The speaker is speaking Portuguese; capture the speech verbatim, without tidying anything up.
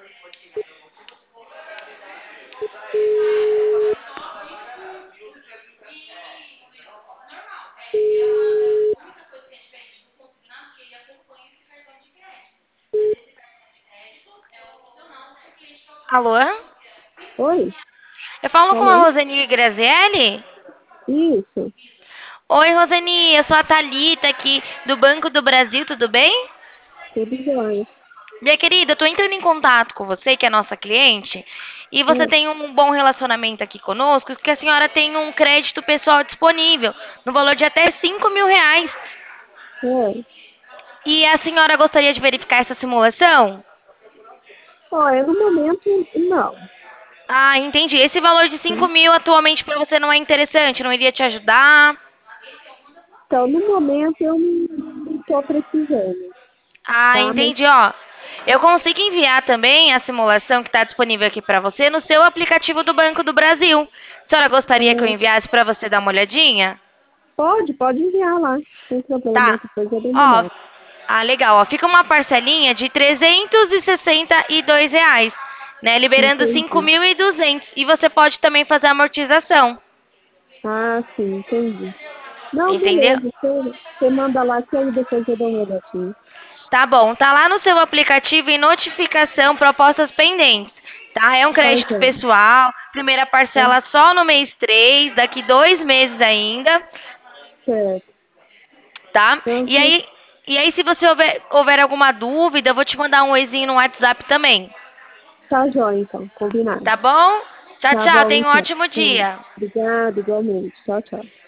Alô? Oi, Eu falo com a falou? Roseni Grazielli? Isso, Oi, Roseni, eu sou a Thalita aqui do Banco do Brasil, tudo bem? tudo jóia. Minha querida, eu tô entrando em contato com você, que é nossa cliente, e você É, tem um bom relacionamento aqui conosco, que a senhora tem um crédito pessoal disponível, no valor de até cinco mil reais. é. E a senhora gostaria de verificar essa simulação? Olha, no momento, não. Ah, entendi. Esse valor de cinco Tá? mil atualmente para você não é interessante, não iria te ajudar? Então, no momento, eu não estou precisando, Ah, tá? Mas entendi, ó. Eu consigo enviar também a simulação que está disponível aqui para você no seu aplicativo do Banco do Brasil. A senhora gostaria que eu é, enviasse para você dar uma olhadinha? pode, pode enviar lá, sem problema. Tá. Depois eu dou uma Ó, olhada. ah, legal, ó. Fica uma parcelinha de trezentos e sessenta e dois reais, né? Liberando cinco Entendi. mil e duzentos. E você pode também fazer a amortização, Ah, sim, entendi. Não, entendeu? beleza. Você, você manda lá que aí depois eu dou uma olhadinha. Tá bom, tá lá no seu aplicativo em notificação propostas pendentes, tá? É um Tá, crédito Jé. pessoal, primeira Tá parcela só no mês três, daqui dois meses ainda, certo. tá? Então, E aí, e aí se você houver, houver alguma dúvida, eu vou te mandar um oizinho no WhatsApp também, tá jóia, então. Combinado. tá bom? Tchau, Tá tchau, bom, tenha um então. ótimo Tá. dia. Obrigada, igualmente. Tchau, tchau.